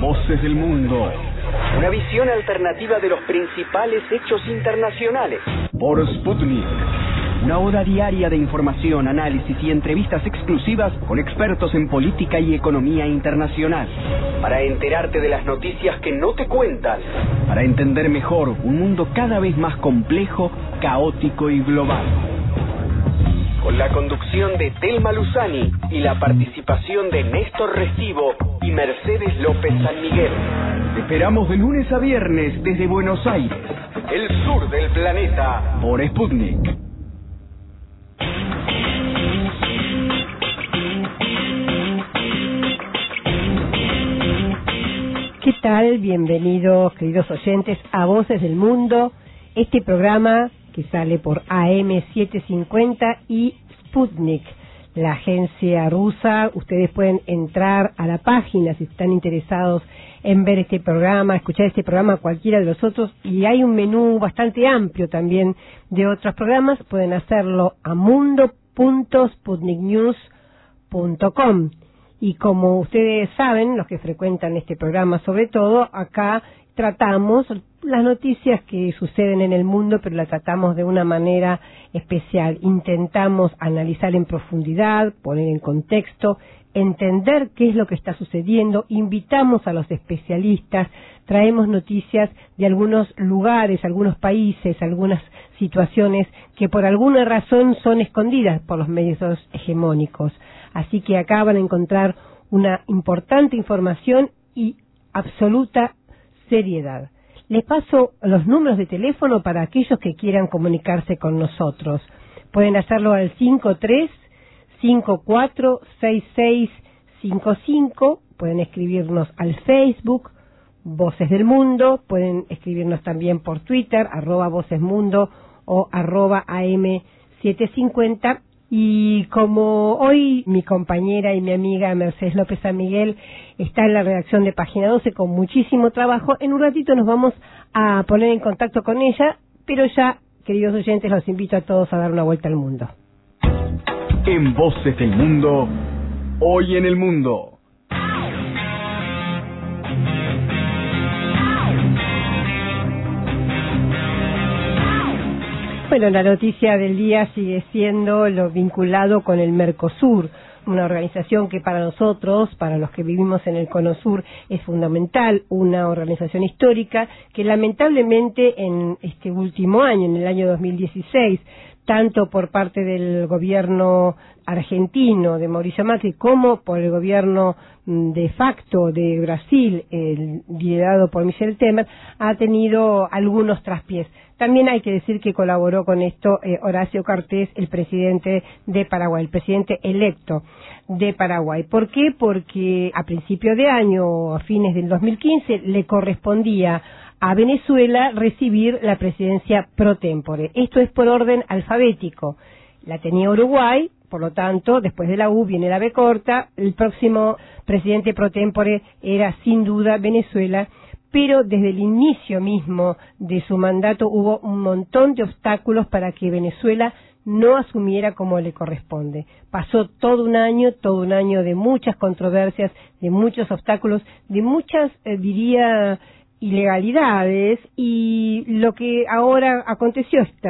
Voces del Mundo. Una visión alternativa de los principales hechos internacionales. Por Sputnik. Una hora diaria de información, análisis y entrevistas exclusivas con expertos en política y economía internacional. Para enterarte de las noticias que no te cuentan. Para entender mejor un mundo cada vez más complejo, caótico y global. Con la conducción de Telma Luzani y la participación de Néstor Restivo y Mercedes López San Miguel. Te esperamos de lunes a viernes desde Buenos Aires, el sur del planeta, por Sputnik. ¿Qué tal? Bienvenidos, queridos oyentes, a Voces del Mundo, este programa que sale por AM750 y Sputnik, la agencia rusa. Ustedes pueden entrar a la página si están interesados en ver este programa, escuchar este programa, cualquiera de los otros, y hay un menú bastante amplio también de otros programas. Pueden hacerlo a mundo.sputniknews.com. Y como ustedes saben, los que frecuentan este programa sobre todo, acá tratamos las noticias que suceden en el mundo, pero las tratamos de una manera especial. Intentamos analizar en profundidad, poner en contexto, entender qué es lo que está sucediendo, invitamos a los especialistas, traemos noticias de algunos lugares, algunos países, algunas situaciones que por alguna razón son escondidas por los medios hegemónicos. Así que acá van a encontrar una importante información y absoluta seriedad. Les paso los números de teléfono para aquellos que quieran comunicarse con nosotros. Pueden hacerlo al 53546655, pueden escribirnos al Facebook, Voces del Mundo, pueden escribirnos también por Twitter, @vocesmundo o @AM750. Y como hoy mi compañera y mi amiga Mercedes López San Miguel está en la redacción de Página 12 con muchísimo trabajo, en un ratito nos vamos a poner en contacto con ella, pero ya, queridos oyentes, los invito a todos a dar una vuelta al mundo. En Voces del Mundo, hoy en el mundo. Bueno, la noticia del día sigue siendo lo vinculado con el Mercosur, una organización que para nosotros, para los que vivimos en el Cono Sur, es fundamental, una organización histórica que lamentablemente en este último año, en el año 2016, tanto por parte del gobierno argentino de Mauricio Macri como por el gobierno de facto de Brasil, liderado por Michel Temer, ha tenido algunos traspiés. También hay que decir que colaboró con esto Horacio Cartes, el presidente de Paraguay, el presidente electo de Paraguay. ¿Por qué? Porque a principio de año, a fines del 2015, le correspondía a Venezuela recibir la presidencia pro tempore. Esto es por orden alfabético. La tenía Uruguay, por lo tanto, después de la U viene la B corta. El próximo presidente pro tempore era sin duda Venezuela, pero desde el inicio mismo de su mandato hubo un montón de obstáculos para que Venezuela no asumiera como le corresponde. Pasó todo un año de muchas controversias, de muchos obstáculos, de muchas, diría, ilegalidades, y lo que ahora aconteció es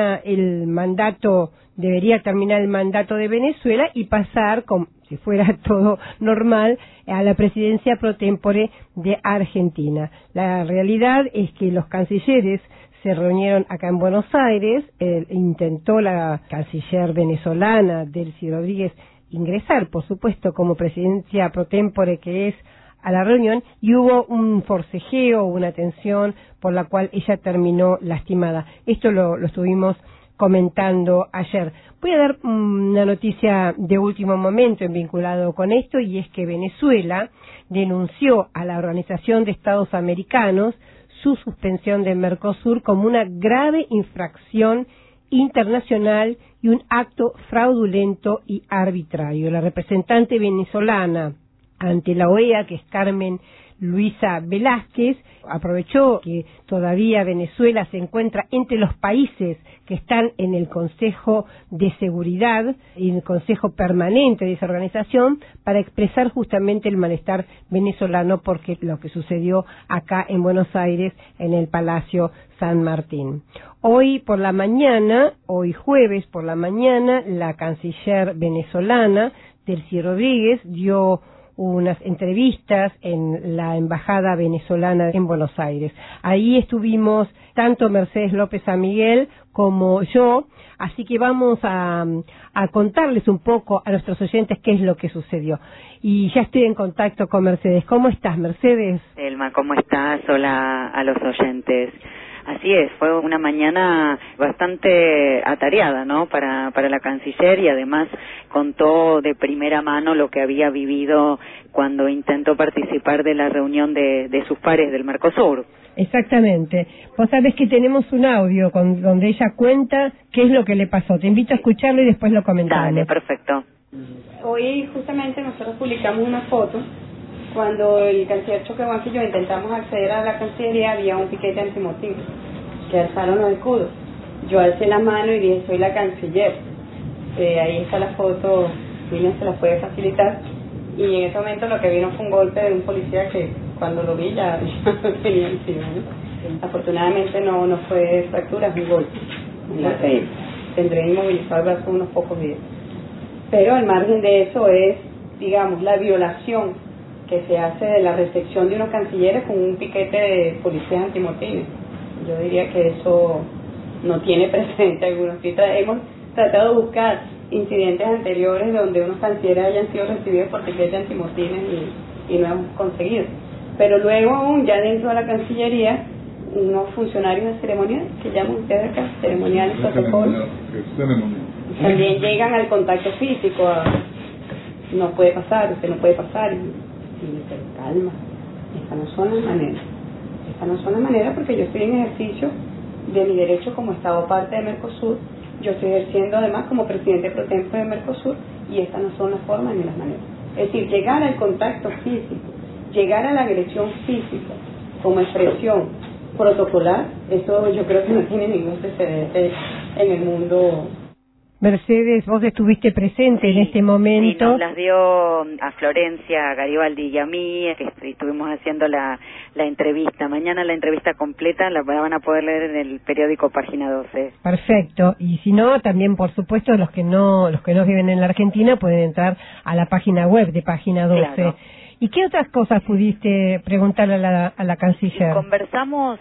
debería terminar el mandato de Venezuela y pasar, como si fuera todo normal, a la presidencia pro tempore de Argentina. La realidad es que los cancilleres se reunieron acá en Buenos Aires, intentó la canciller venezolana Delcy Rodríguez ingresar, por supuesto, como presidencia pro tempore que es, a la reunión, y hubo un forcejeo, una tensión por la cual ella terminó lastimada. Esto lo estuvimos comentando ayer. Voy a dar una noticia de último momento vinculado con esto, y es que Venezuela denunció a la Organización de Estados Americanos su suspensión del Mercosur como una grave infracción internacional y un acto fraudulento y arbitrario. La representante venezolana ante la OEA, que es Carmen Luisa Velázquez, aprovechó que todavía Venezuela se encuentra entre los países que están en el Consejo de Seguridad y en el Consejo Permanente de esa organización para expresar justamente el malestar venezolano porque lo que sucedió acá en Buenos Aires en el Palacio San Martín. Hoy por la mañana, hoy jueves por la mañana, la canciller venezolana, Delcy Rodríguez, dio unas entrevistas en la Embajada Venezolana en Buenos Aires. Ahí estuvimos tanto Mercedes López San Miguel como yo, así que vamos a contarles un poco a nuestros oyentes qué es lo que sucedió. Y ya estoy en contacto con Mercedes. ¿Cómo estás, Mercedes? Elma, ¿cómo estás? Hola a los oyentes. Así es, fue una mañana bastante atareada, ¿no?, para la canciller, y además contó de primera mano lo que había vivido cuando intentó participar de la reunión de sus pares del Mercosur. Exactamente. Vos sabés que tenemos un audio donde ella cuenta qué es lo que le pasó. Te invito a escucharlo y después lo comentamos. Dale, perfecto. Hoy justamente nosotros publicamos una foto. Cuando el canciller Choquehuanca y yo intentamos acceder a la Cancillería, había un piquete antimotín que alzaron los escudos. Yo alcé la mano y dije, soy la canciller. Ahí está la foto, William se la puede facilitar. Y en ese momento lo que vino fue un golpe de un policía que cuando lo vi ya lo tenía encima, ¿no? Afortunadamente no fue fractura, es un golpe. Tendré inmovilizado el brazo unos pocos días. Pero al margen de eso es, digamos, la violación que se hace de la recepción de unos cancilleres con un piquete de policías antimotines. Yo diría que eso no tiene precedente alguno. Hemos tratado de buscar incidentes anteriores donde unos cancilleres hayan sido recibidos por piquetes antimotines y no hemos conseguido. Pero luego aún ya dentro de la Cancillería, unos funcionarios de ceremonial, que llaman ustedes acá, ceremoniales, protocolos, también llegan al contacto físico, no puede pasar, usted no puede pasar. Pero calma, estas no son las maneras. Estas no son las maneras porque yo estoy en ejercicio de mi derecho como Estado parte de Mercosur. Yo estoy ejerciendo además como presidente pro tempore de Mercosur y estas no son las formas ni las maneras. Es decir, llegar al contacto físico, llegar a la agresión física como expresión protocolar, eso yo creo que no tiene ningún precedente en el mundo. Mercedes, vos estuviste presente en este momento. Sí, nos las dio a Florencia Garibaldi y a mí, que estuvimos haciendo la entrevista. Mañana la entrevista completa la van a poder leer en el periódico Página 12. Perfecto. Y si no, también, por supuesto, los que no viven en la Argentina pueden entrar a la página web de Página 12. Claro. ¿Y qué otras cosas pudiste preguntarle a la canciller? Conversamos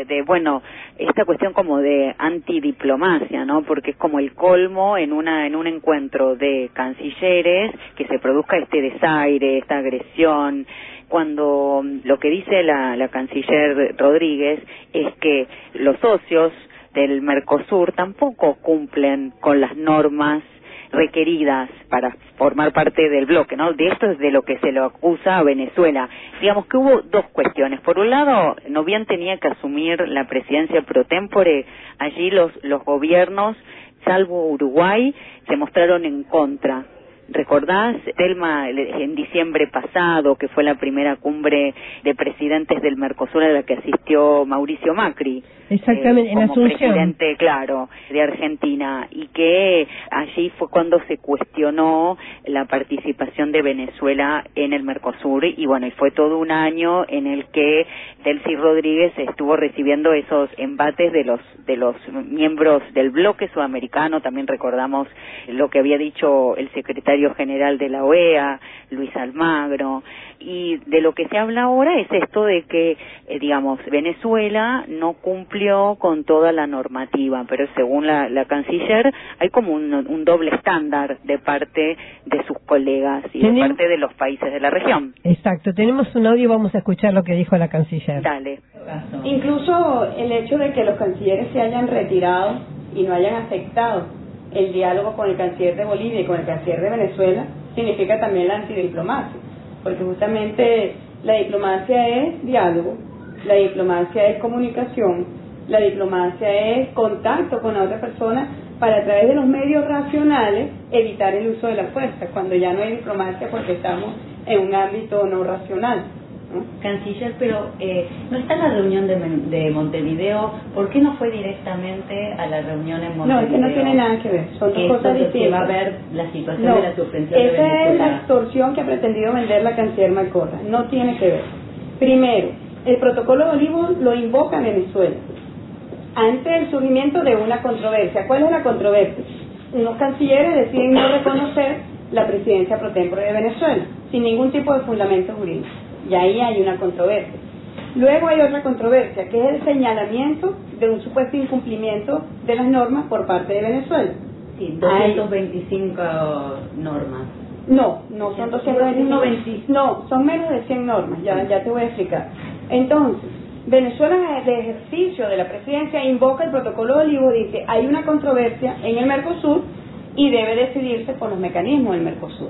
esta cuestión como de antidiplomacia, ¿no? Porque es como el colmo en un encuentro de cancilleres que se produzca este desaire, esta agresión, cuando lo que dice la canciller Rodríguez es que los socios del Mercosur tampoco cumplen con las normas requeridas para formar parte del bloque, ¿no? De esto es de lo que se lo acusa a Venezuela. Digamos que hubo dos cuestiones. Por un lado, no bien tenía que asumir la presidencia pro tempore, allí los gobiernos, salvo Uruguay, se mostraron en contra. ¿Recordás, Telma, en diciembre pasado, que fue la primera cumbre de presidentes del Mercosur a la que asistió Mauricio Macri? Exactamente, en como Asunción. Presidente, claro, de Argentina, y que allí fue cuando se cuestionó la participación de Venezuela en el Mercosur, y bueno, y fue todo un año en el que Delcy Rodríguez estuvo recibiendo esos embates de los miembros del bloque sudamericano. También recordamos lo que había dicho el secretario general de la OEA, Luis Almagro, y de lo que se habla ahora es esto de que, Venezuela no cumplió con toda la normativa, pero según la canciller hay como un doble estándar de parte de sus colegas y de parte de los países de la región. Exacto, tenemos un audio y vamos a escuchar lo que dijo la canciller. Dale. Incluso el hecho de que los cancilleres se hayan retirado y no hayan aceptado el diálogo con el canciller de Bolivia y con el canciller de Venezuela significa también la antidiplomacia, porque justamente la diplomacia es diálogo, la diplomacia es comunicación, la diplomacia es contacto con la otra persona para a través de los medios racionales evitar el uso de la fuerza, cuando ya no hay diplomacia porque estamos en un ámbito no racional, ¿no? Canciller, pero no está en la reunión de Montevideo, ¿por qué no fue directamente a la reunión en Montevideo? No, es que no tiene nada que ver, son dos cosas distintas. Que va a ver la situación de la suspensión de Venezuela. Esa es la extorsión que ha pretendido vender la canciller Malcorra, no tiene que ver. Primero, el protocolo de Olivos lo invoca Venezuela ante el surgimiento de una controversia. ¿Cuál es la controversia? Unos cancilleres deciden no reconocer la presidencia pro tempore de Venezuela, sin ningún tipo de fundamento jurídico. Y ahí hay una controversia. Luego hay otra controversia, que es el señalamiento de un supuesto incumplimiento de las normas por parte de Venezuela. Sí, 225 normas. No son 225, no, son menos de 100 normas, ya te voy a explicar. Entonces, Venezuela, de ejercicio de la presidencia, invoca el protocolo de Olivos, dice, hay una controversia en el Mercosur y debe decidirse por los mecanismos del Mercosur.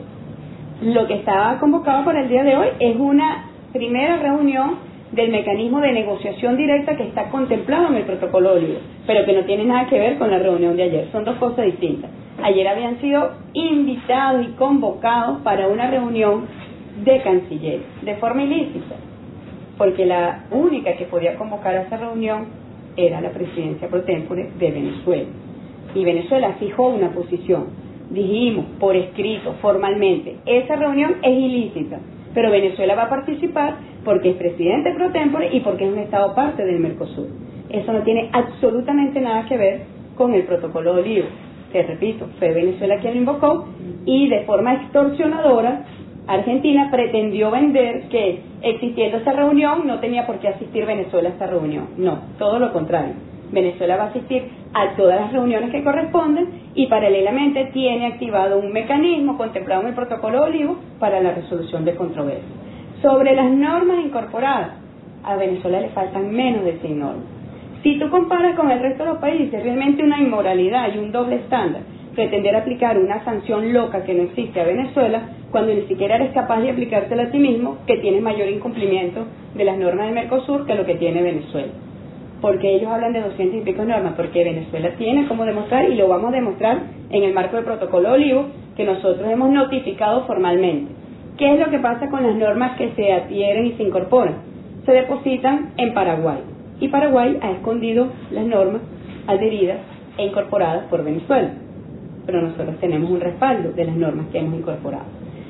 Lo que estaba convocado para el día de hoy es una primera reunión del mecanismo de negociación directa que está contemplado en el protocolo de Olivos, pero que no tiene nada que ver con la reunión de ayer, son dos cosas distintas. Ayer habían sido invitados y convocados para una reunión de cancilleres, de forma ilícita, porque la única que podía convocar a esa reunión era la presidencia pro tempore de Venezuela. Y Venezuela fijó una posición. Dijimos, por escrito, formalmente, esa reunión es ilícita, pero Venezuela va a participar porque es presidente pro tempore y porque es un Estado parte del Mercosur. Eso no tiene absolutamente nada que ver con el protocolo de Olivos. Te repito, fue Venezuela quien lo invocó y de forma extorsionadora Argentina pretendió vender que existiendo esa reunión no tenía por qué asistir Venezuela a esa reunión. No, todo lo contrario. Venezuela va a asistir a todas las reuniones que corresponden y paralelamente tiene activado un mecanismo contemplado en el protocolo de Olivos para la resolución de controversias. Sobre las normas incorporadas, a Venezuela le faltan menos de 100 normas. Si tú comparas con el resto de los países, es realmente una inmoralidad y un doble estándar pretender aplicar una sanción loca que no existe a Venezuela cuando ni siquiera eres capaz de aplicártela a ti mismo, que tienes mayor incumplimiento de las normas del Mercosur que lo que tiene Venezuela. Porque ellos hablan de 200 y pico normas, porque Venezuela tiene cómo demostrar, y lo vamos a demostrar en el marco del protocolo de Olivos, que nosotros hemos notificado formalmente. ¿Qué es lo que pasa con las normas que se adhieren y se incorporan? Se depositan en Paraguay, y Paraguay ha escondido las normas adheridas e incorporadas por Venezuela, pero nosotros tenemos un respaldo de las normas que hemos incorporado.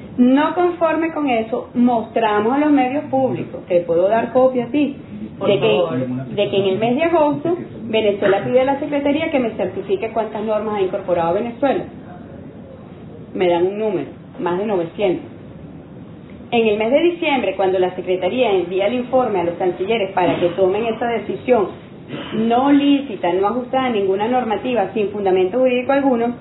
No conforme con eso, mostramos a los medios públicos, te puedo dar copia a ti, de que en el mes de agosto Venezuela pide a la Secretaría que me certifique cuántas normas ha incorporado Venezuela. Me dan un número, más de 900. En el mes de diciembre, cuando la Secretaría envía el informe a los cancilleres para que tomen esa decisión no lícita, no ajustada a ninguna normativa, sin fundamento jurídico alguno,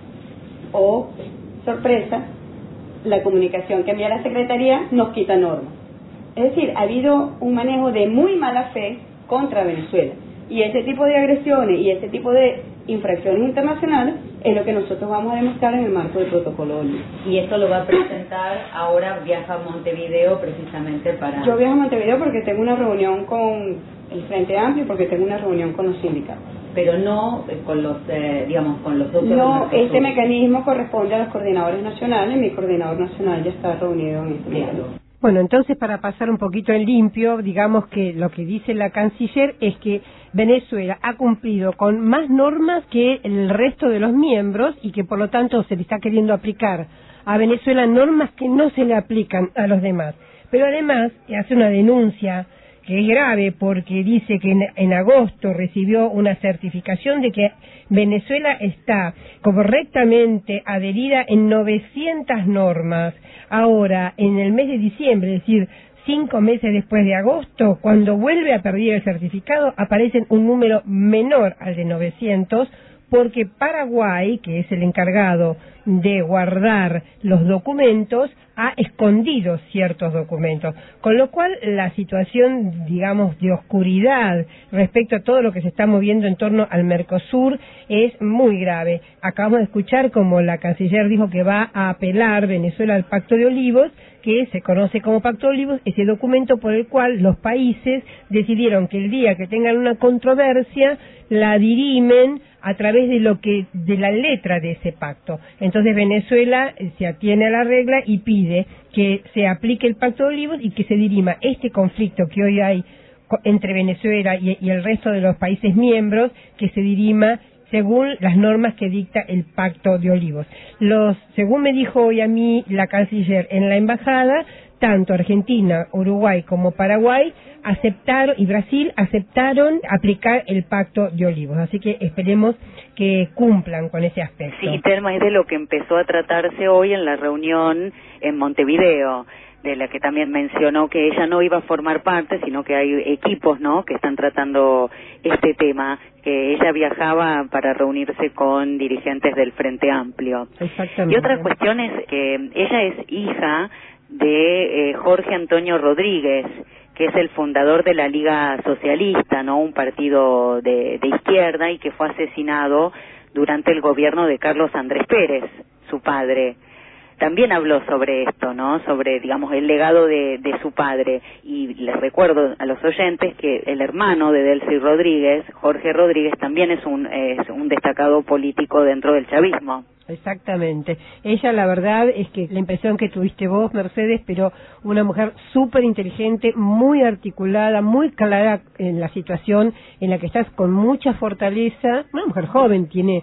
o, sorpresa, la comunicación que envía la Secretaría nos quita normas. Es decir, ha habido un manejo de muy mala fe contra Venezuela. Y ese tipo de agresiones y ese tipo de infracciones internacionales es lo que nosotros vamos a demostrar en el marco del protocolo de Olivos. Y esto lo va a presentar, ahora viaja a Montevideo precisamente para... Yo viajo a Montevideo porque tengo una reunión con el Frente Amplio y porque tengo una reunión con los sindicatos. Pero no con los, con los otros... No, este mecanismo corresponde a los coordinadores nacionales, mi coordinador nacional ya está reunido en este momento. Bueno, entonces para pasar un poquito en limpio, digamos que lo que dice la canciller es que Venezuela ha cumplido con más normas que el resto de los miembros y que por lo tanto se le está queriendo aplicar a Venezuela normas que no se le aplican a los demás. Pero además hace una denuncia que es grave porque dice que en agosto recibió una certificación de que Venezuela está correctamente adherida en 900 normas. Ahora, en el mes de diciembre, es decir, 5 meses después de agosto, cuando vuelve a perder el certificado, aparece un número menor al de 900, porque Paraguay, que es el encargado de guardar los documentos, ha escondido ciertos documentos, con lo cual la situación, digamos, de oscuridad respecto a todo lo que se está moviendo en torno al Mercosur es muy grave. Acabamos de escuchar como la canciller dijo que va a apelar Venezuela al Pacto de Olivos, que se conoce como Pacto de Olivos, ese documento por el cual los países decidieron que el día que tengan una controversia la dirimen a través de la letra de ese pacto. Entonces Venezuela se atiene a la regla y pide pide que se aplique el Pacto de Olivos y que se dirima este conflicto que hoy hay entre Venezuela y el resto de los países miembros, que se dirima según las normas que dicta el Pacto de Olivos. Según me dijo hoy a mí la canciller en la embajada, tanto Argentina, Uruguay como Paraguay aceptaron y Brasil aceptaron aplicar el Pacto de Olivos. Así que esperemos que cumplan con ese aspecto. Sí, Telma, es de lo que empezó a tratarse hoy en la reunión en Montevideo, de la que también mencionó que ella no iba a formar parte, sino que hay equipos, ¿no?, que están tratando este tema, que ella viajaba para reunirse con dirigentes del Frente Amplio. Exactamente. Y otra cuestión es que ella es hija de Jorge Antonio Rodríguez, que es el fundador de la Liga Socialista, ¿no?, un partido de izquierda, y que fue asesinado durante el gobierno de Carlos Andrés Pérez, su padre. También habló sobre esto, ¿no?, sobre, digamos, el legado de su padre. Y les recuerdo a los oyentes que el hermano de Delcy Rodríguez, Jorge Rodríguez, también es un destacado político dentro del chavismo. Exactamente. Ella, la verdad, es que la impresión que tuviste vos, Mercedes, pero una mujer súper inteligente, muy articulada, muy clara en la situación en la que estás, con mucha fortaleza. Una mujer joven, tiene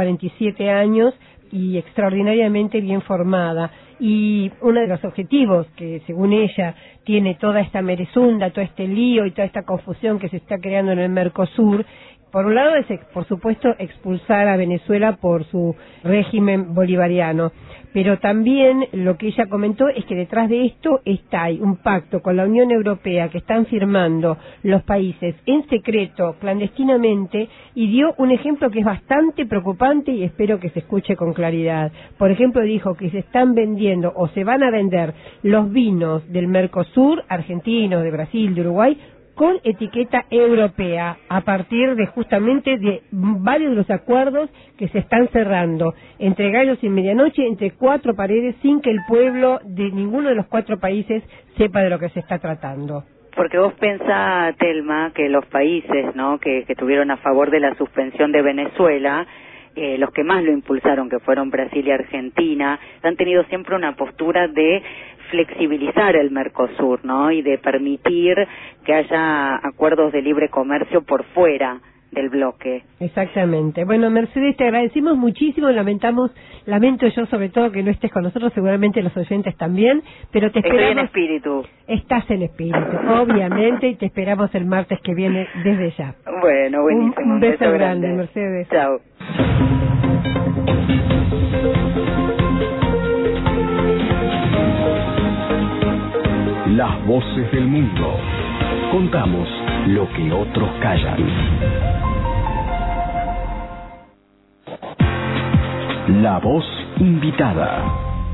47 años, y extraordinariamente bien formada. Y uno de los objetivos que, según ella, tiene toda esta merezunda, todo este lío y toda esta confusión que se está creando en el Mercosur, por un lado es, por supuesto, expulsar a Venezuela por su régimen bolivariano, pero también lo que ella comentó es que detrás de esto hay un pacto con la Unión Europea que están firmando los países en secreto, clandestinamente, y dio un ejemplo que es bastante preocupante y espero que se escuche con claridad. Por ejemplo, dijo que se están vendiendo o se van a vender los vinos del Mercosur, argentinos, de Brasil, de Uruguay, con etiqueta europea, a partir de justamente de varios de los acuerdos que se están cerrando entre gallos y medianoche, entre cuatro paredes, sin que el pueblo de ninguno de los cuatro países sepa de lo que se está tratando. Porque vos pensás, Telma, que los países, ¿no?, que estuvieron a favor de la suspensión de Venezuela, los que más lo impulsaron, que fueron Brasil y Argentina, han tenido siempre una postura de flexibilizar el Mercosur, ¿no?, y de permitir que haya acuerdos de libre comercio por fuera del bloque. Exactamente. Bueno, Mercedes, te agradecimos muchísimo, lamento yo sobre todo que no estés con nosotros, seguramente los oyentes también, pero te esperamos. Estoy en espíritu. Estás en espíritu, obviamente, y te esperamos el martes que viene desde ya. Bueno, buenísimo. Un beso grande, Mercedes. Chao. Las voces del mundo. Contamos lo que otros callan. La voz invitada.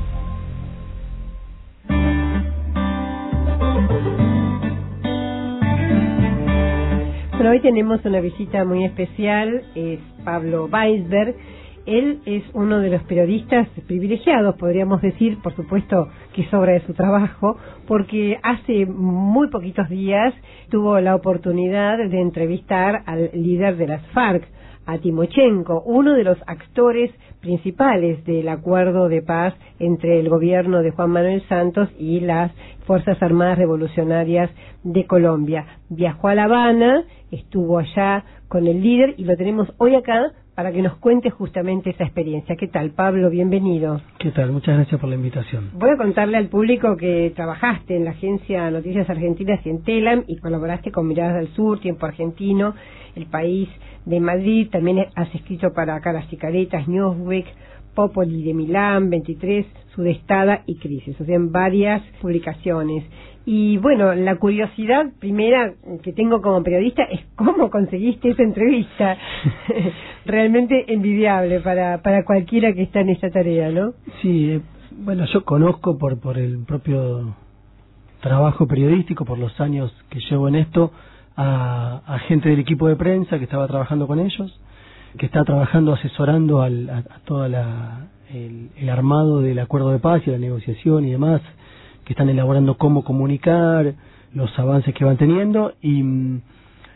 Bueno, hoy tenemos una visita muy especial, es Pablo Weisberg. Él es uno de los periodistas privilegiados, podríamos decir, por supuesto que es obra de su trabajo, porque hace muy poquitos días tuvo la oportunidad de entrevistar al líder de las FARC, a Timochenko, uno de los actores principales del acuerdo de paz entre el gobierno de Juan Manuel Santos y las Fuerzas Armadas Revolucionarias de Colombia. Viajó a La Habana, estuvo allá con el líder y lo tenemos hoy acá para que nos cuente justamente esa experiencia. ¿Qué tal, Pablo? Bienvenido. ¿Qué tal? Muchas gracias por la invitación. Voy a contarle al público que trabajaste en la agencia Noticias Argentinas y en Telam y colaboraste con Miradas del Sur, Tiempo Argentino, El País de Madrid, también has escrito para Caras y Caretas, Newsweek, Popoli de Milán, 23, Sudestada y Crisis, o sea, en varias publicaciones. Y bueno, la curiosidad primera que tengo como periodista es cómo conseguiste esa entrevista. Realmente envidiable para cualquiera que está en esta tarea, ¿no? Sí, bueno, yo conozco por el propio trabajo periodístico, por los años que llevo en esto, a gente del equipo de prensa que estaba trabajando con ellos, que está trabajando asesorando a todo el armado del acuerdo de paz y la negociación y demás, que están elaborando cómo comunicar, los avances que van teniendo, y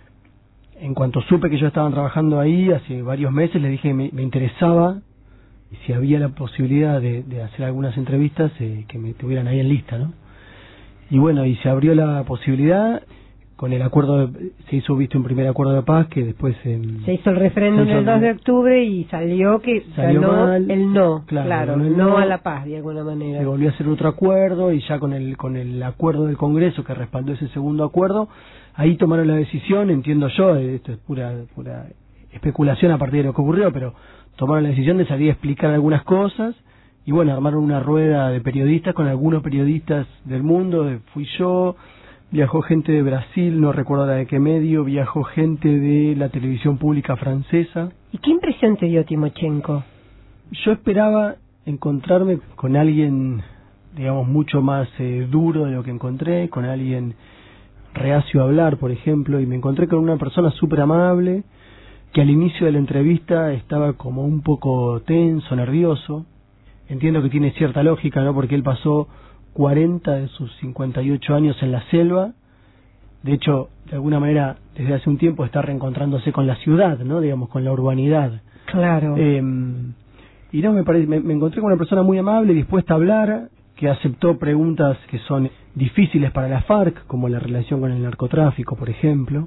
en cuanto supe que ellos estaban trabajando ahí hace varios meses, les dije que me interesaba si había la posibilidad de hacer algunas entrevistas que me tuvieran ahí en lista, ¿no? Y bueno, y se abrió la posibilidad con el acuerdo, se hizo un primer acuerdo de paz que después se hizo el referéndum el 2 de octubre y salió ganó mal, el no, claro, no a la paz de alguna manera. Se volvió a hacer otro acuerdo y ya con el acuerdo del Congreso que respaldó ese segundo acuerdo, ahí tomaron la decisión, entiendo yo, esto es pura especulación a partir de lo que ocurrió, pero tomaron la decisión de salir a explicar algunas cosas y bueno, armaron una rueda de periodistas con algunos periodistas del mundo, fui yo, viajó gente de Brasil, no recuerdo de qué medio, viajó gente de la televisión pública francesa. ¿Y qué impresión te dio Timochenko? Yo esperaba encontrarme con alguien, digamos, mucho más duro de lo que encontré, con alguien reacio a hablar, por ejemplo, y me encontré con una persona súper amable, que al inicio de la entrevista estaba como un poco tenso, nervioso. Entiendo que tiene cierta lógica, ¿no? Porque él pasó 40 de sus 58 años en la selva. De hecho, de alguna manera, desde hace un tiempo está reencontrándose con la ciudad, ¿no? Digamos, con la urbanidad. Claro. Y no, me encontré con una persona muy amable, dispuesta a hablar, que aceptó preguntas que son difíciles para la FARC, como la relación con el narcotráfico, por ejemplo.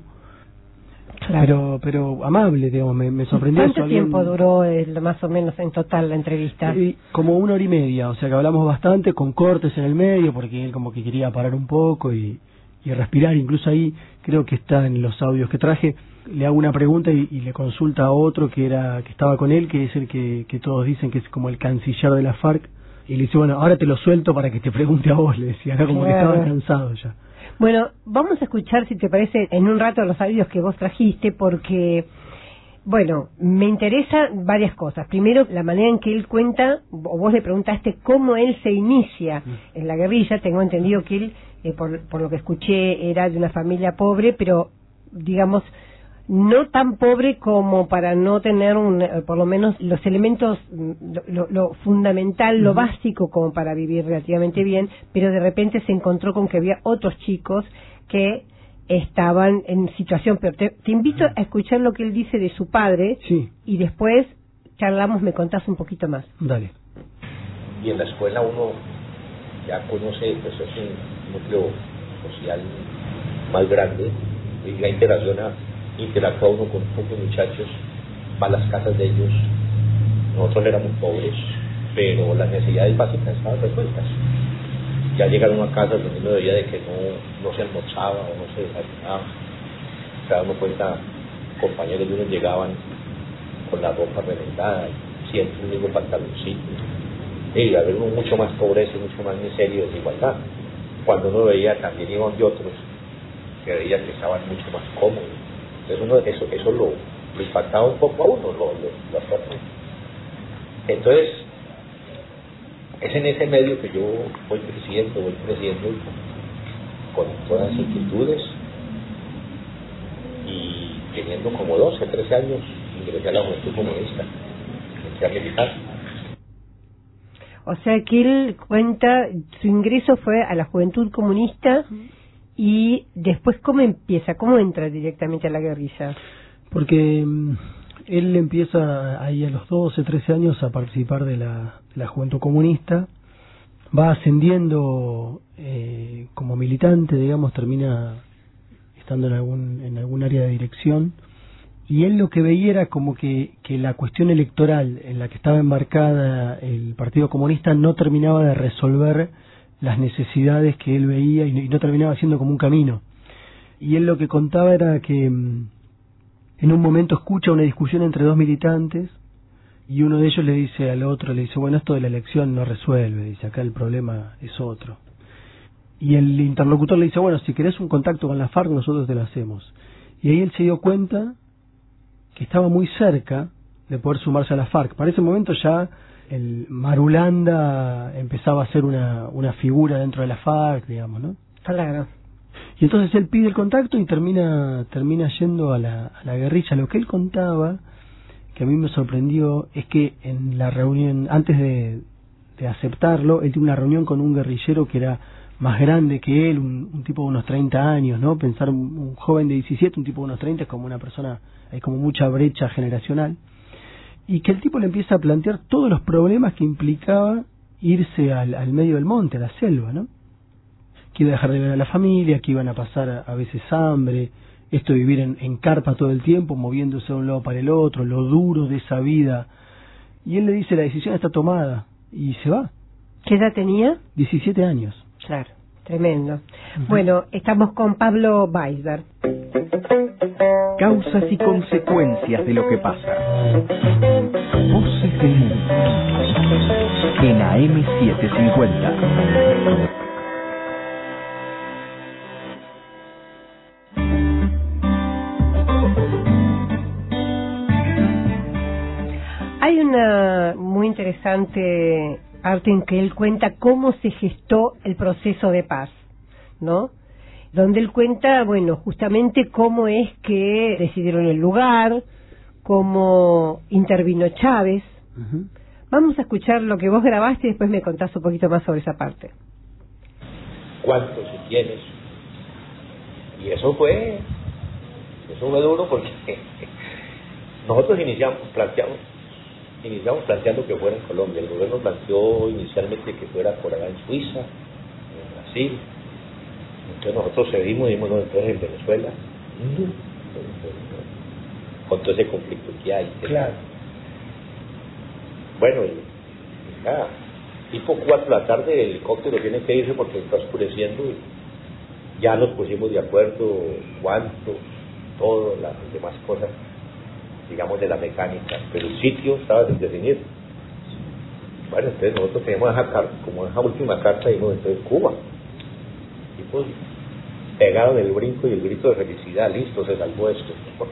Claro. Pero amable, digamos, me sorprendió. ¿Cuánto tiempo duró más o menos en total la entrevista? Como 1 hora y media, o sea que hablamos bastante, con cortes en el medio, porque él como que quería parar un poco y respirar. Incluso ahí, creo que está en los audios que traje, le hago una pregunta y le consulta a otro que estaba con él, que es el que todos dicen que es como el canciller de la FARC, y le dice, bueno, ahora te lo suelto para que te pregunte a vos, le decía, acá como que estaba cansado ya. Bueno, vamos a escuchar, si te parece, en un rato los audios que vos trajiste, porque, bueno, me interesan varias cosas. Primero, la manera en que él cuenta, o vos le preguntaste cómo él se inicia en la guerrilla. Tengo entendido que él, por lo que escuché, era de una familia pobre, pero, digamos, no tan pobre como para no tener por lo menos los elementos, lo fundamental, lo básico como para vivir relativamente bien, pero de repente se encontró con que había otros chicos que estaban en situación peor. Te invito a escuchar lo que él dice de su padre, sí, y después charlamos, me contás un poquito más. Dale. Y en la escuela uno ya conoce, pues es un núcleo social más grande y la interactúa uno con pocos muchachos, va a las casas de ellos. Nosotros éramos pobres, pero las necesidades básicas estaban resueltas. Ya llegaron a casa donde uno veía de que no se almorzaba o no se desayunaba. Se daban cuenta, compañeros de uno llegaban con la ropa revendada, siempre el mismo pantaloncito. Y había mucho más pobreza y mucho más miseria y desigualdad. Cuando uno veía, también iban de otros que veían que estaban mucho más cómodos. Entonces eso lo impactaba un poco a uno, lo atrapó. Entonces, es en ese medio que yo voy creciendo con todas las inquietudes, y teniendo como 12, 13 años ingresé a la Juventud Comunista, entré a militar. O sea que él cuenta, su ingreso fue a la Juventud Comunista. Y después, ¿cómo entra directamente a la guerrilla? Porque él empieza ahí a los 12, 13 años a participar de la Juventud Comunista, va ascendiendo como militante, digamos, termina estando en algún área de dirección, y él lo que veía era como que la cuestión electoral en la que estaba embarcada el Partido Comunista no terminaba de resolver las necesidades que él veía y no terminaba siendo como un camino. Y él lo que contaba era que en un momento escucha una discusión entre dos militantes y uno de ellos le dice al otro, bueno, esto de la elección no resuelve, dice, acá el problema es otro. Y el interlocutor le dice, bueno, si querés un contacto con la FARC nosotros te lo hacemos. Y ahí él se dio cuenta que estaba muy cerca de poder sumarse a la FARC. Para ese momento ya el Marulanda empezaba a ser una figura dentro de la FARC, digamos, ¿no? Claro. Y entonces él pide el contacto y termina yendo a la guerrilla. Lo que él contaba, que a mí me sorprendió, es que en la reunión, antes de aceptarlo, él tiene una reunión con un guerrillero que era más grande que él, un tipo de unos 30 años, ¿no? Pensar un joven de 17, un tipo de unos 30 es como una persona, hay como mucha brecha generacional. y que el tipo le empieza a plantear todos los problemas que implicaba irse al medio del monte, a la selva, ¿no? Que iba a dejar de ver a la familia, que iban a pasar a veces hambre, esto de vivir en carpa todo el tiempo, moviéndose de un lado para el otro, lo duro de esa vida. Y él le dice, la decisión está tomada, y se va. ¿Qué edad tenía? 17 años. Claro, tremendo. Bueno, estamos con Pablo Weisberg. Causas y consecuencias de lo que pasa. Voces del mundo. En AM750. Hay una muy interesante parte en que él cuenta cómo se gestó el proceso de paz, ¿no? Donde él cuenta, bueno, justamente cómo es que decidieron el lugar, cómo intervino Chávez. Uh-huh. Vamos a escuchar lo que vos grabaste y después me contás un poquito más sobre esa parte. ¿Cuántos y quiénes? Y eso fue duro porque nosotros iniciamos planteando que fuera en Colombia. El gobierno planteó inicialmente que fuera por allá en Suiza, en Brasil. Entonces nosotros seguimos, no, entonces en Venezuela, con todo ese conflicto que hay. Claro. Bueno, y nada, tipo 4 de la tarde el helicóptero tiene que irse porque está oscureciendo y ya nos pusimos de acuerdo cuánto, todas las demás cosas, digamos, de la mecánica, pero el sitio estaba sin definir. Bueno, entonces nosotros teníamos esa carta, como esa última carta, y entonces Cuba. Y pues pegaron el brinco y el grito de felicidad, listo, se salvó esto.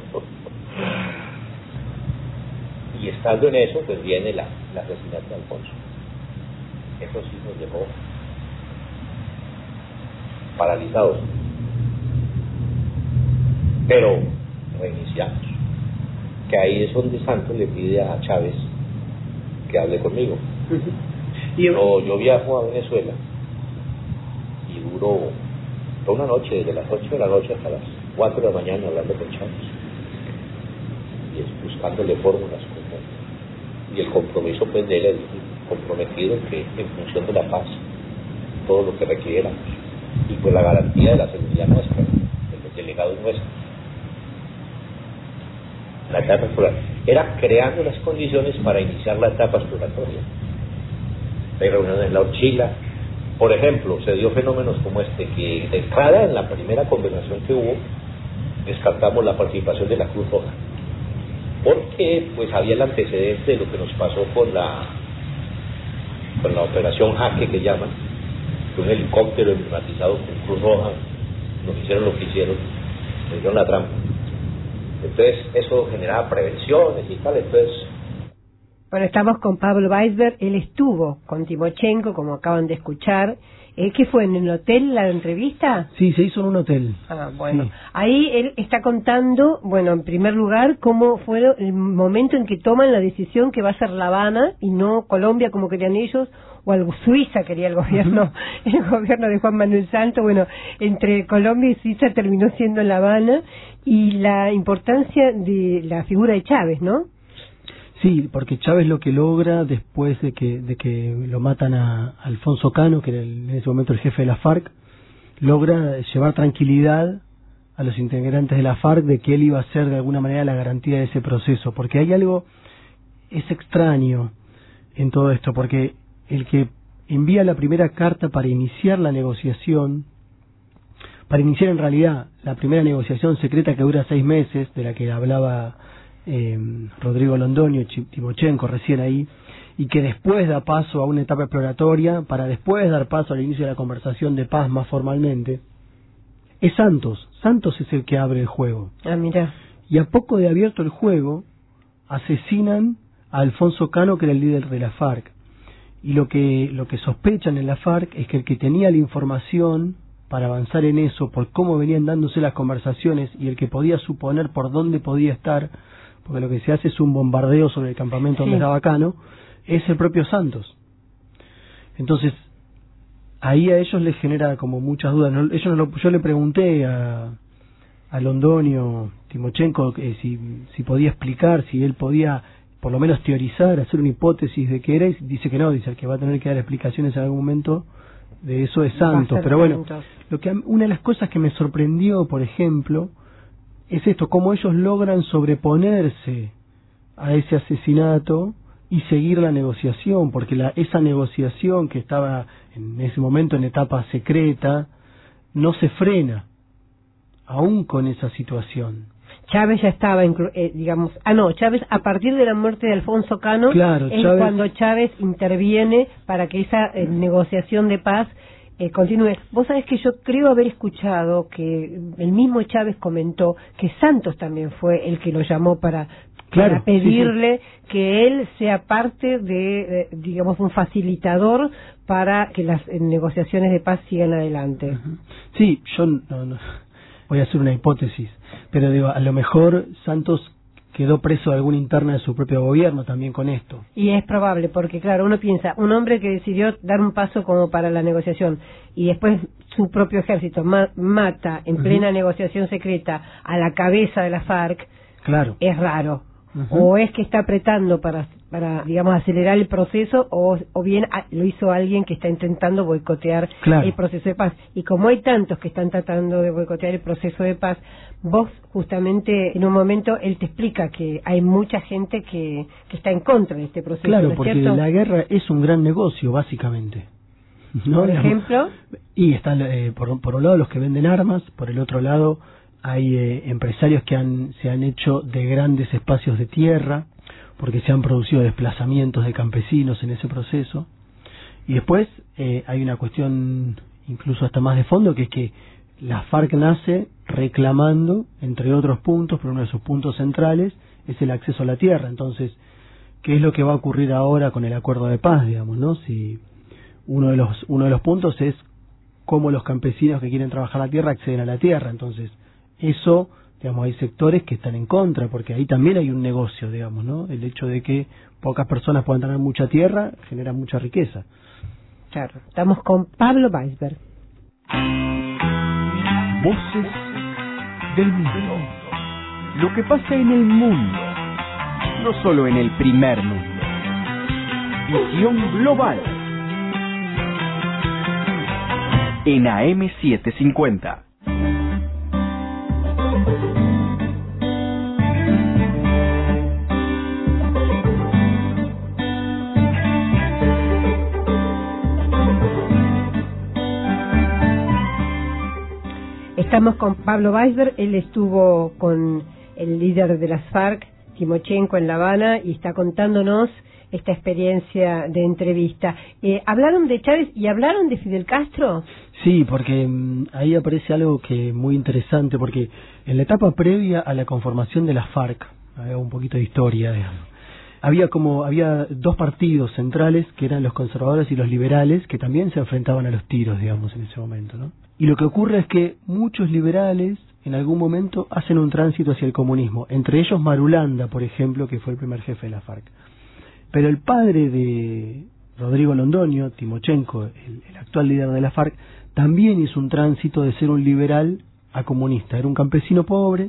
Y estando en eso, pues viene el asesinato de Alfonso. Eso sí nos dejó paralizados. Pero reiniciamos. Que ahí es donde Santos le pide a Chávez que hable conmigo. Yo viajo a Venezuela y duro toda una noche, desde las 8 de la noche hasta las 4 de la mañana hablando con Chávez y buscándole fórmulas y el compromiso pues de él, el comprometido que en función de la paz todo lo que requiéramos y pues la garantía de la seguridad nuestra, de los delegados nuestros. La etapa exploratoria era creando las condiciones para iniciar la etapa exploratoria. Hay reuniones en la Orchila, por ejemplo, se dio fenómenos como este, que de entrada en la primera conversación que hubo descartamos la participación de la Cruz Roja, porque pues había el antecedente de lo que nos pasó con la operación Jaque, que llaman, que un helicóptero emblematizado con Cruz Roja nos hicieron lo que hicieron, nos dieron la trampa. Entonces eso generaba prevenciones y tal. Entonces, bueno, estamos con Pablo Weisberg. Él estuvo con Timochenko, como acaban de escuchar. ¿Qué fue, en el hotel la entrevista? Sí, se hizo en un hotel. Ah, bueno. Sí. Ahí él está contando, bueno, en primer lugar, cómo fue el momento en que toman la decisión que va a ser La Habana y no Colombia como querían ellos, o algo Suiza quería el gobierno, el gobierno de Juan Manuel Santos. Bueno, entre Colombia y Suiza terminó siendo La Habana, y la importancia de la figura de Chávez, ¿no? Sí, porque Chávez lo que logra después de que lo matan a Alfonso Cano, que era en ese momento el jefe de la FARC, logra llevar tranquilidad a los integrantes de la FARC de que él iba a ser de alguna manera la garantía de ese proceso, porque hay algo, es extraño en todo esto, porque el que envía la primera carta para iniciar la negociación, para iniciar en realidad la primera negociación secreta que dura 6 meses, de la que hablaba Rodrigo Londoño, Timochenko recién ahí, y que después da paso a una etapa exploratoria para después dar paso al inicio de la conversación de paz más formalmente, es Santos. Santos es el que abre el juego. Ah, mira. Y a poco de abierto el juego, asesinan a Alfonso Cano, que era el líder de la FARC. Y lo que sospechan en la FARC es que el que tenía la información para avanzar en eso, por cómo venían dándose las conversaciones, y el que podía suponer por dónde podía estar, porque lo que se hace es un bombardeo sobre el campamento donde estaba Cano, es el propio Santos. Entonces, ahí a ellos les genera como muchas dudas. Yo le pregunté a Londoño, Timochenko, si podía explicar, si él podía por lo menos teorizar, hacer una hipótesis de qué era, y dice que no, dice el que va a tener que dar explicaciones en algún momento de eso es Santos. Pero bueno, una de las cosas que me sorprendió, por ejemplo, es esto, cómo ellos logran sobreponerse a ese asesinato y seguir la negociación, porque esa negociación que estaba en ese momento en etapa secreta no se frena, aún con esa situación. Chávez ya estaba, Chávez a partir de la muerte de Alfonso Cano, claro, es Chávez, cuando Chávez interviene para que esa negociación de paz continúe. Vos sabés que yo creo haber escuchado que el mismo Chávez comentó que Santos también fue el que lo llamó para pedirle que él sea parte de, un facilitador para que las negociaciones de paz sigan adelante. Sí, yo no voy a hacer una hipótesis, pero digo, a lo mejor Santos quedó preso de alguna interna de su propio gobierno también con esto. Y es probable, porque claro, uno piensa, un hombre que decidió dar un paso como para la negociación y después su propio ejército mata en plena negociación secreta a la cabeza de la FARC, claro, es raro. O es que está apretando para acelerar el proceso, o bien lo hizo alguien que está intentando boicotear el proceso de paz. Y como hay tantos que están tratando de boicotear el proceso de paz, vos justamente en un momento él te explica que hay mucha gente que está en contra de este proceso. Claro, ¿no es porque cierto? La guerra es un gran negocio, básicamente, ¿no? Por ejemplo. Y están por un lado los que venden armas, por el otro lado hay empresarios que se han hecho de grandes espacios de tierra, porque se han producido desplazamientos de campesinos en ese proceso. Y después hay una cuestión incluso hasta más de fondo, que es que la FARC nace reclamando, entre otros puntos, pero uno de sus puntos centrales es el acceso a la tierra. Entonces, ¿qué es lo que va a ocurrir ahora con el acuerdo de paz, ¿no? Si uno de los puntos es cómo los campesinos que quieren trabajar la tierra acceden a la tierra. Entonces, eso, hay sectores que están en contra, porque ahí también hay un negocio, ¿no? El hecho de que pocas personas puedan tener mucha tierra genera mucha riqueza. Claro. Estamos con Pablo Weisberg. Voces del mundo. Lo que pasa en el mundo, no solo en el primer mundo. Visión global. En AM750. Estamos con Pablo Weisberg, él estuvo con el líder de las FARC, Timochenko, en La Habana, y está contándonos esta experiencia de entrevista. ¿Hablaron de Chávez y hablaron de Fidel Castro? Sí, porque ahí aparece algo que muy interesante, porque en la etapa previa a la conformación de las FARC, había un poquito de historia, había dos partidos centrales, que eran los conservadores y los liberales, que también se enfrentaban a los tiros, en ese momento, ¿no? Y lo que ocurre es que muchos liberales en algún momento hacen un tránsito hacia el comunismo, entre ellos Marulanda, por ejemplo, que fue el primer jefe de la FARC. Pero el padre de Rodrigo Londoño, Timochenko, el actual líder de la FARC, también hizo un tránsito de ser un liberal a comunista. Era un campesino pobre.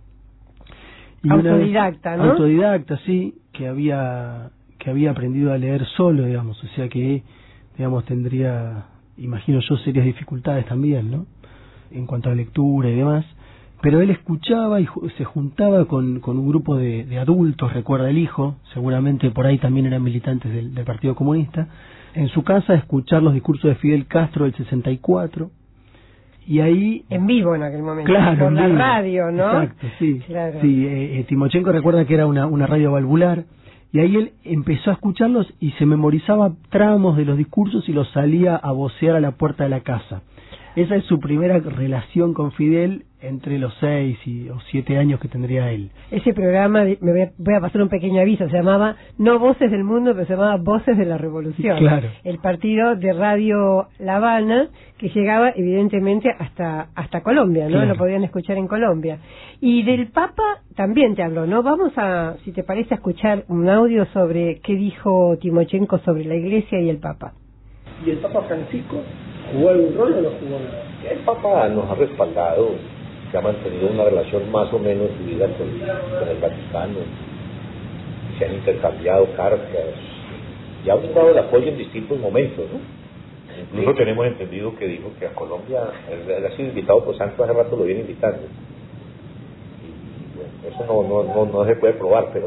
Y autodidacta, ¿no? Autodidacta, sí, que había aprendido a leer solo, o sea que, tendría, imagino yo, serias dificultades también, ¿no? En cuanto a lectura y demás. Pero él escuchaba y se juntaba con un grupo de adultos, recuerda el hijo, seguramente por ahí también eran militantes del Partido Comunista, en su casa a escuchar los discursos de Fidel Castro del 64, y ahí... En vivo en aquel momento, claro, por la radio, ¿no? Exacto, sí. Claro. Sí, Timochenko recuerda que era una radio valvular, y ahí él empezó a escucharlos y se memorizaba tramos de los discursos y los salía a vocear a la puerta de la casa. Esa es su primera relación con Fidel entre los 6 o 7 años que tendría él. Ese programa, voy a pasar un pequeño aviso, se llamaba no Voces del Mundo, pero se llamaba Voces de la Revolución. Claro. El partido de Radio La Habana, que llegaba evidentemente hasta Colombia, ¿no? Claro. Lo podían escuchar en Colombia. Y del Papa también te habló, ¿no? Vamos a, si te parece, a escuchar un audio sobre qué dijo Timochenko sobre la Iglesia y el Papa. ¿Y el Papa Francisco jugó algún rol o no jugó nada? El Papa nos ha respaldado, se ha mantenido una relación más o menos fluida con el Vaticano. se han intercambiado cartas y ha brindado el apoyo en distintos momentos, ¿no? Incluso tenemos entendido que dijo que a Colombia, él ha sido invitado por Santos, hace rato lo viene invitando. Y bueno, eso no se puede probar, pero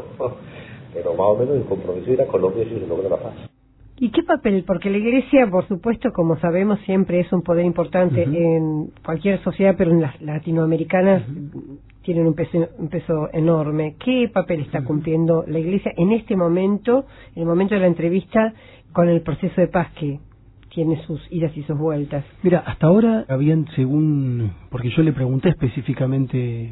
más o menos el compromiso de ir a Colombia si se logra la paz. ¿Y qué papel? Porque la Iglesia, por supuesto, como sabemos, siempre es un poder importante en cualquier sociedad, pero en las latinoamericanas tienen un peso enorme. ¿Qué papel está cumpliendo la Iglesia en este momento, en el momento de la entrevista, con el proceso de paz que tiene sus idas y sus vueltas? Mira, hasta ahora habían, porque yo le pregunté específicamente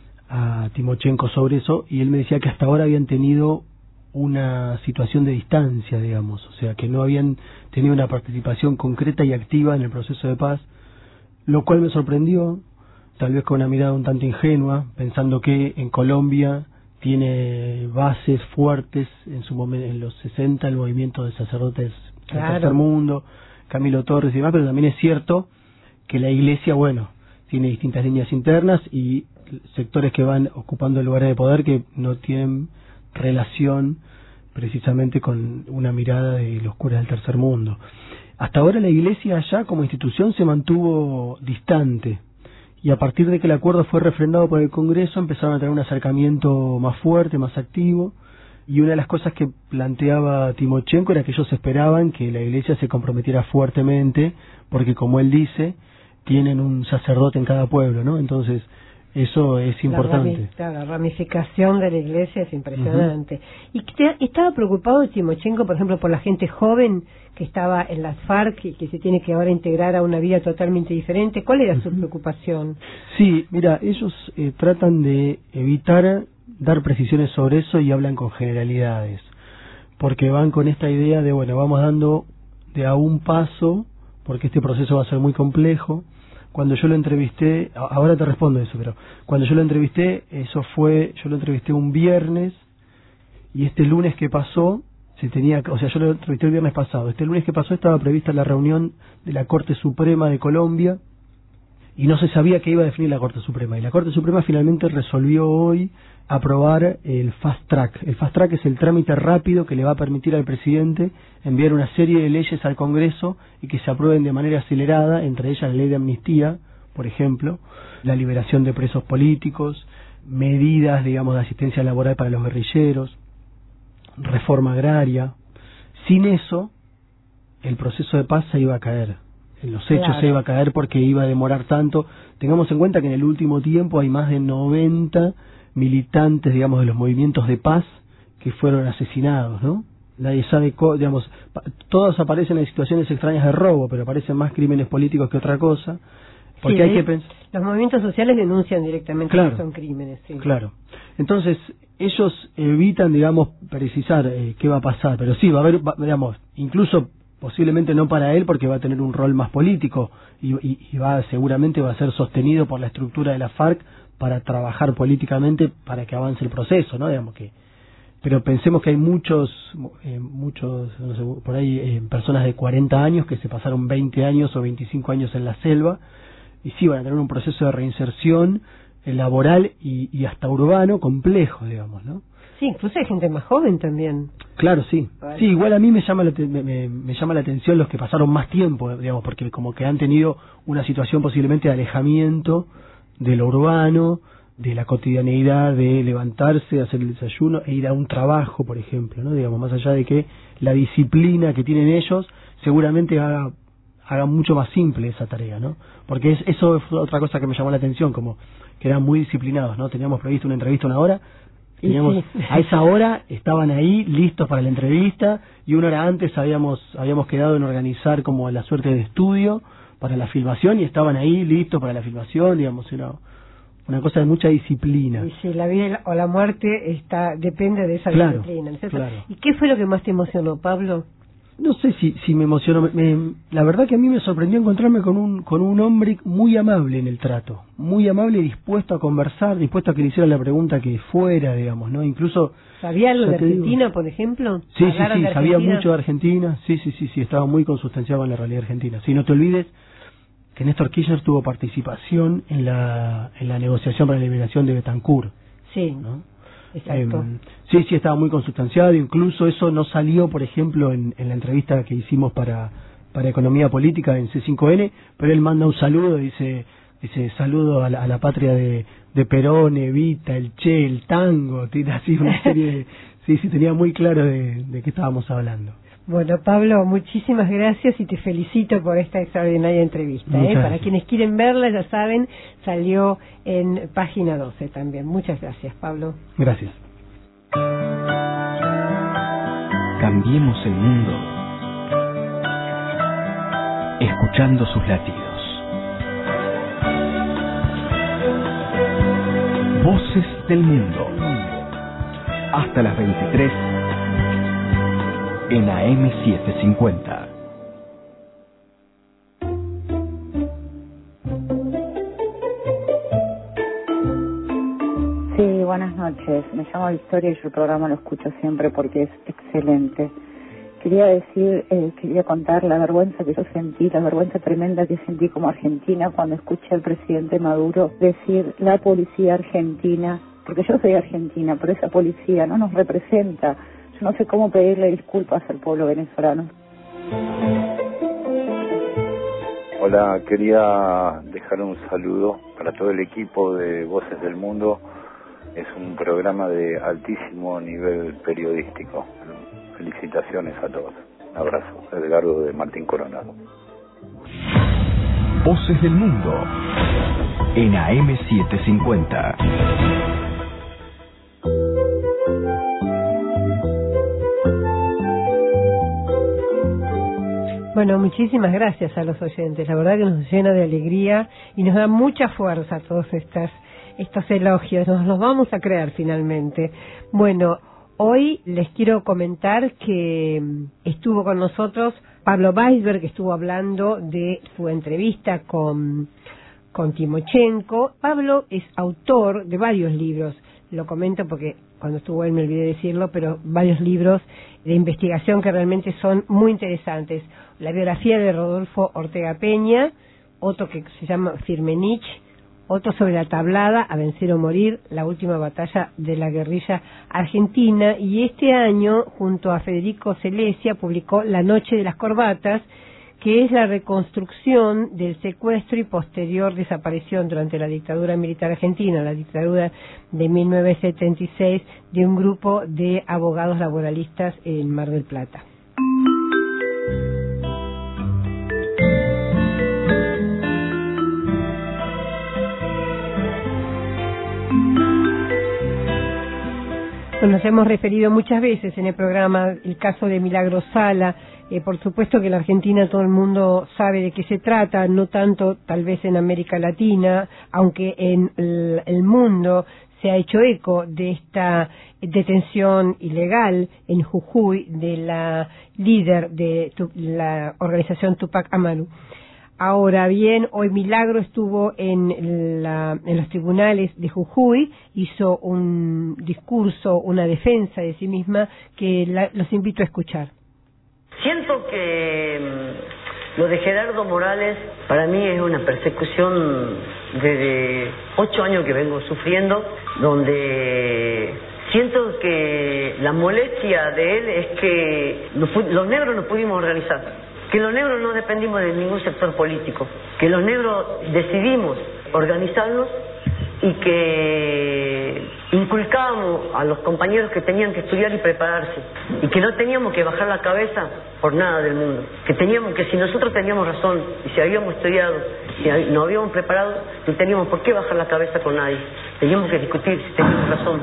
a Timochenko sobre eso, y él me decía que hasta ahora habían tenido una situación de distancia, digamos, o sea, que no habían tenido una participación concreta y activa en el proceso de paz, lo cual me sorprendió, tal vez con una mirada un tanto ingenua, pensando que en Colombia tiene bases fuertes en los 60, el movimiento de sacerdotes del Tercer Mundo, Camilo Torres y demás, pero también es cierto que la Iglesia, bueno, tiene distintas líneas internas y sectores que van ocupando lugares de poder que no tienen relación precisamente con una mirada de los curas del Tercer Mundo. Hasta ahora la Iglesia allá como institución se mantuvo distante, y a partir de que el acuerdo fue refrendado por el Congreso empezaron a tener un acercamiento más fuerte, más activo, y una de las cosas que planteaba Timochenko era que ellos esperaban que la Iglesia se comprometiera fuertemente, porque como él dice, tienen un sacerdote en cada pueblo, ¿no? Entonces eso es importante. La ramificación de la Iglesia es impresionante. ¿Y estaba preocupado Timochenko, por ejemplo, por la gente joven que estaba en las FARC y que se tiene que ahora integrar a una vida totalmente diferente? ¿Cuál era su preocupación? Sí, mira, ellos tratan de evitar dar precisiones sobre eso y hablan con generalidades, porque van con esta idea de, bueno, vamos dando de a un paso, porque este proceso va a ser muy complejo. Cuando yo lo entrevisté, ahora te respondo eso, pero cuando yo lo entrevisté, yo lo entrevisté un viernes, y este lunes que pasó, yo lo entrevisté el viernes pasado, este lunes que pasó estaba prevista la reunión de la Corte Suprema de Colombia, y no se sabía qué iba a definir la Corte Suprema, y la Corte Suprema finalmente resolvió hoy aprobar el fast track. El fast track es el trámite rápido que le va a permitir al presidente enviar una serie de leyes al Congreso y que se aprueben de manera acelerada, entre ellas la ley de amnistía, por ejemplo, la liberación de presos políticos, medidas, digamos, de asistencia laboral para los guerrilleros, reforma agraria. Sin eso, el proceso de paz se iba a caer. En los hechos se iba a caer porque iba a demorar tanto. Tengamos en cuenta que en el último tiempo hay más de 90 militantes, digamos, de los movimientos de paz que fueron asesinados, ¿no? Nadie sabe, digamos, todos aparecen en situaciones extrañas de robo, pero aparecen más crímenes políticos que otra cosa, porque hay que pensar. Los movimientos sociales denuncian directamente que son crímenes. Sí. Claro. Entonces, ellos evitan, digamos, precisar qué va a pasar, pero sí, va a haber, digamos, incluso posiblemente no para él, porque va a tener un rol más político y seguramente va a ser sostenido por la estructura de la FARC para trabajar políticamente para que avance el proceso, ¿no? Digamos que, pero pensemos que hay muchos, no sé, por ahí personas de 40 años que se pasaron 20 años o 25 años en la selva, y sí van a tener un proceso de reinserción laboral y hasta urbano complejo, digamos, ¿no? Sí, incluso hay gente más joven también. Claro, sí. Sí, igual a mí me llama la atención los que pasaron más tiempo, digamos, porque como que han tenido una situación posiblemente de alejamiento de lo urbano, de la cotidianeidad, de levantarse, hacer el desayuno e ir a un trabajo, por ejemplo, ¿no? Digamos, más allá de que la disciplina que tienen ellos seguramente haga mucho más simple esa tarea, ¿no? Porque eso fue otra cosa que me llamó la atención, como que eran muy disciplinados, ¿no? Teníamos previsto una entrevista una hora, a esa hora estaban ahí listos para la entrevista, y una hora antes habíamos quedado en organizar como la suerte de estudio para la filmación, y estaban ahí listos para la filmación, digamos, era una cosa de mucha disciplina. Y si la vida o la muerte depende de esa disciplina, ¿no es cierto? ¿Y qué fue lo que más te emocionó, Pablo? No sé si me emocionó. La verdad que a mí me sorprendió encontrarme con un hombre muy amable en el trato, muy amable y dispuesto a conversar, dispuesto a que le hicieran la pregunta que fuera, digamos, ¿no? Incluso... ¿Sabía algo de Argentina, por ejemplo? Sí, sabía mucho de Argentina, sí, estaba muy consustanciado en la realidad argentina. Sí, no te olvides que Néstor Kirchner tuvo participación en la negociación para la liberación de Betancur. Sí. ¿No? Exacto. Sí, estaba muy consustanciado, incluso eso no salió, por ejemplo, en la entrevista que hicimos para Economía Política en C5N, pero él manda un saludo, dice saludo a la patria de Perón, Evita, el Che, el tango, tira así una serie de... Sí, tenía muy claro de qué estábamos hablando. Bueno, Pablo, muchísimas gracias y te felicito por esta extraordinaria entrevista. Para quienes quieren verla, ya saben, salió en página 12 también. Muchas gracias, Pablo. Gracias. Cambiemos el mundo escuchando sus latidos. Voces del mundo. Hasta las 23 en AM750. Sí, buenas noches. Me llamo Victoria y yo el programa lo escucho siempre porque es excelente. Quería contar la vergüenza que yo sentí, la vergüenza tremenda que sentí como argentina cuando escuché al presidente Maduro decir la policía argentina, porque yo soy argentina, pero esa policía no nos representa. Yo no sé cómo pedirle disculpas al pueblo venezolano. Hola, quería dejar un saludo para todo el equipo de Voces del Mundo. Es un programa de altísimo nivel periodístico. Felicitaciones a todos. Un abrazo. Edgardo de Martín Coronado. Voces del Mundo en AM750. Bueno, muchísimas gracias a los oyentes. La verdad que nos llena de alegría y nos da mucha fuerza todos estos elogios. Nos los vamos a creer finalmente. Bueno, hoy les quiero comentar que estuvo con nosotros Pablo Weisberg, que estuvo hablando de su entrevista con Timochenko. Pablo es autor de varios libros. Lo comento porque cuando estuvo él me olvidé decirlo, pero varios libros de investigación que realmente son muy interesantes. La biografía de Rodolfo Ortega Peña, otro que se llama Firmenich, otro sobre la tablada A vencer o morir, la última batalla de la guerrilla argentina, y este año, junto a Federico Celestia, publicó La noche de las corbatas, que es la reconstrucción del secuestro y posterior desaparición durante la dictadura militar argentina, la dictadura de 1976, de un grupo de abogados laboralistas en Mar del Plata. Nos hemos referido muchas veces en el programa el caso de Milagro Sala. Por supuesto que en la Argentina todo el mundo sabe de qué se trata, no tanto tal vez en América Latina, aunque en el mundo se ha hecho eco de esta detención ilegal en Jujuy de la líder de la organización Tupac Amaru. Ahora bien, hoy Milagro estuvo en los tribunales de Jujuy, hizo un discurso, una defensa de sí misma que los invito a escuchar. Siento que lo de Gerardo Morales para mí es una persecución desde 8 años que vengo sufriendo, donde siento que la molestia de él es que los negros nos pudimos organizar, que los negros no dependimos de ningún sector político, que los negros decidimos organizarnos y que inculcábamos a los compañeros que tenían que estudiar y prepararse y que no teníamos que bajar la cabeza por nada del mundo, que si nosotros teníamos razón y si habíamos estudiado, si nos habíamos preparado, no teníamos por qué bajar la cabeza con nadie, teníamos que discutir si teníamos razón.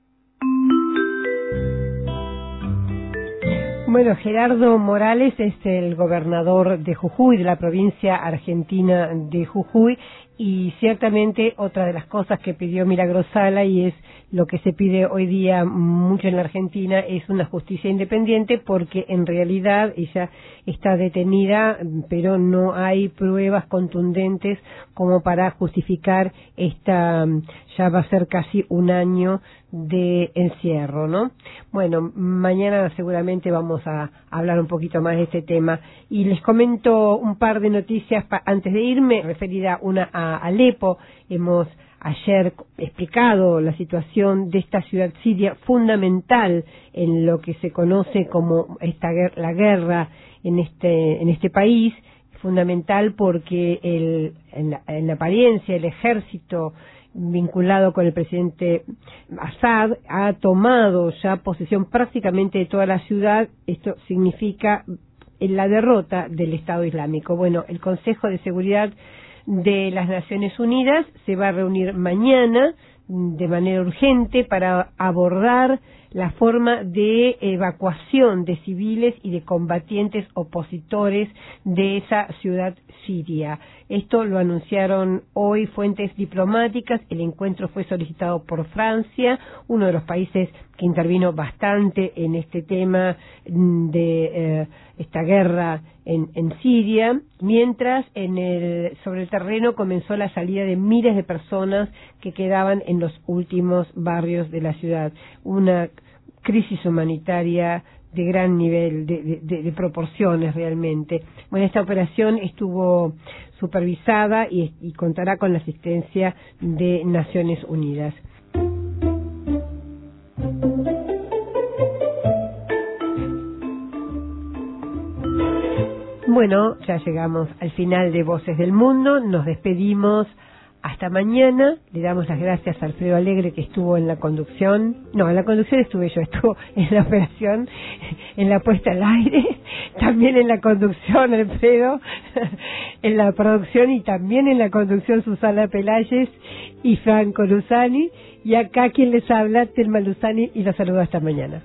Bueno, Gerardo Morales es el gobernador de Jujuy, de la provincia argentina de Jujuy, y ciertamente otra de las cosas que pidió Milagro Sala, y es lo que se pide hoy día mucho en la Argentina, es una justicia independiente, porque en realidad ella está detenida, pero no hay pruebas contundentes como para justificar ya va a ser casi un año de encierro, ¿no? Bueno, mañana seguramente vamos a hablar un poquito más de este tema, y les comento un par de noticias antes de irme, referida una a Alepo. Hemos ayer explicado la situación de esta ciudad siria fundamental en lo que se conoce como la guerra en este país, fundamental porque en apariencia el ejército vinculado con el presidente Assad ha tomado ya posesión prácticamente de toda la ciudad. Esto significa la derrota del Estado Islámico. Bueno, el Consejo de Seguridad de las Naciones Unidas se va a reunir mañana de manera urgente para abordar la forma de evacuación de civiles y de combatientes opositores de esa ciudad siria. Esto lo anunciaron hoy fuentes diplomáticas. El encuentro fue solicitado por Francia, uno de los países que intervino bastante en este tema de esta guerra en Siria, mientras sobre el terreno comenzó la salida de miles de personas que quedaban en los últimos barrios de la ciudad. Una crisis humanitaria de gran nivel, de proporciones realmente. Bueno, esta operación estuvo supervisada y contará con la asistencia de Naciones Unidas. Bueno, ya llegamos al final de Voces del Mundo, nos despedimos hasta mañana, le damos las gracias a Alfredo Alegre que estuvo en la conducción, no, en la conducción estuve yo, estuvo en la operación, en la puesta al aire, también en la conducción Alfredo, en la producción y también en la conducción Susana Pelayes y Franco Luzani, y acá quien les habla, Telma Luzani, y los saludo hasta mañana.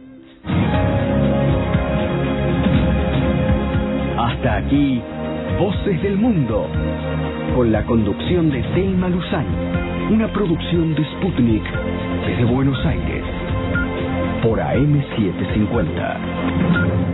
Hasta aquí, Voces del Mundo, con la conducción de Telma Luzani, una producción de Sputnik desde Buenos Aires, por AM750.